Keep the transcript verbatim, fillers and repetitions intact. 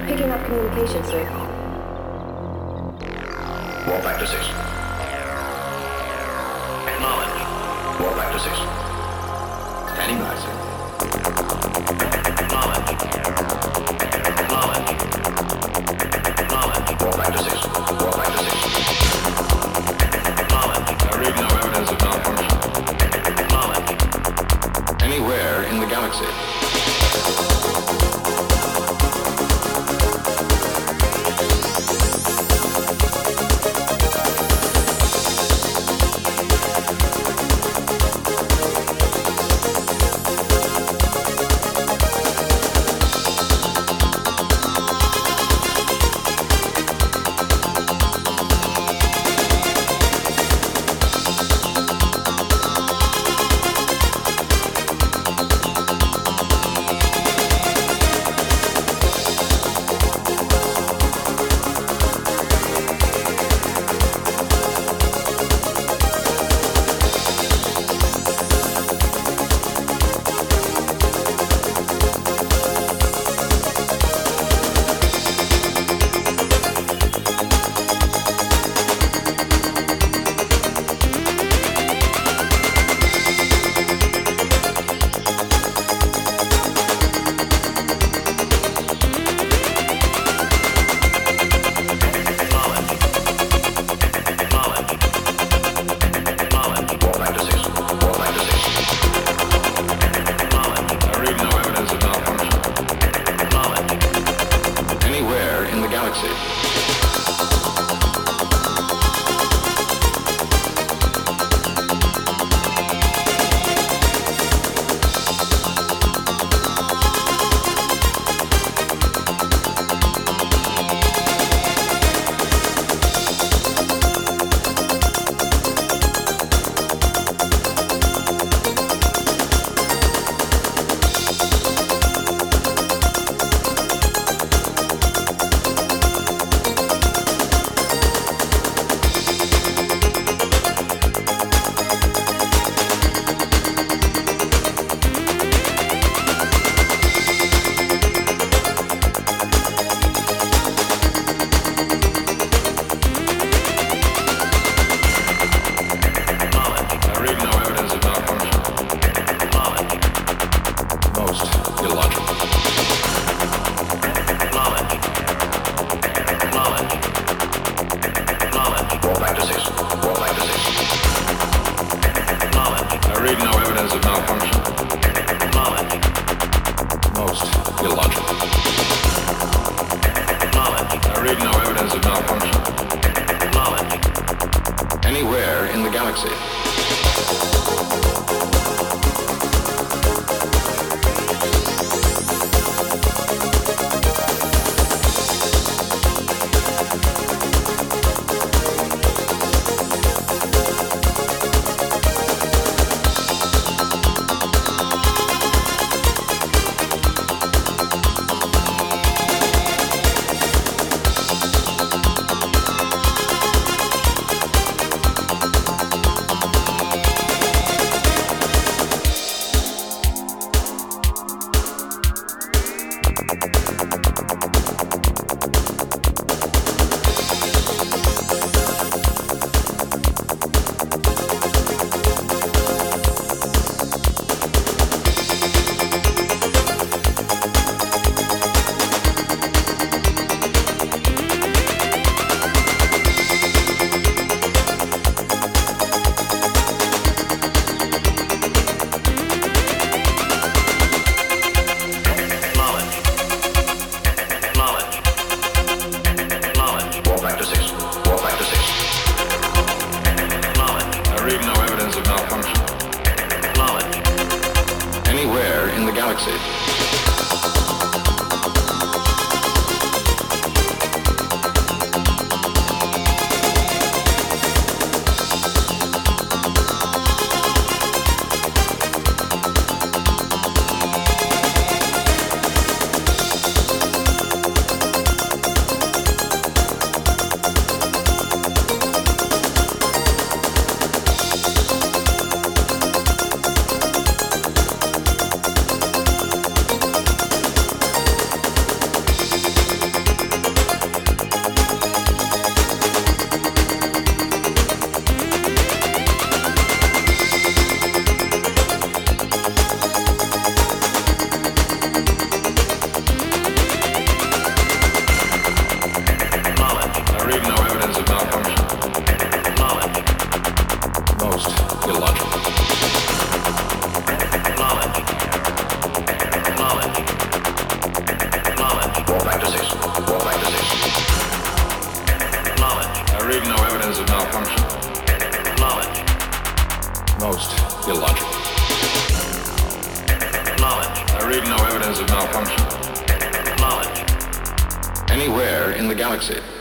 Picking up communication, sir. Warpath to six. Acknowledge. Warpath to six. Standing by, sir. Acknowledge. Acknowledge. Acknowledge. Warpath to six. Warpath to six. Acknowledge. I read no evidence of malfunction. Acknowledge. Anywhere in the galaxy. Most illogical. Knowledge. Knowledge. Knowledge. More practices. More practices. Knowledge. I read no evidence of malfunction. Knowledge. Most illogical. Knowledge. I read no evidence of malfunction. Knowledge. Anywhere in the galaxy.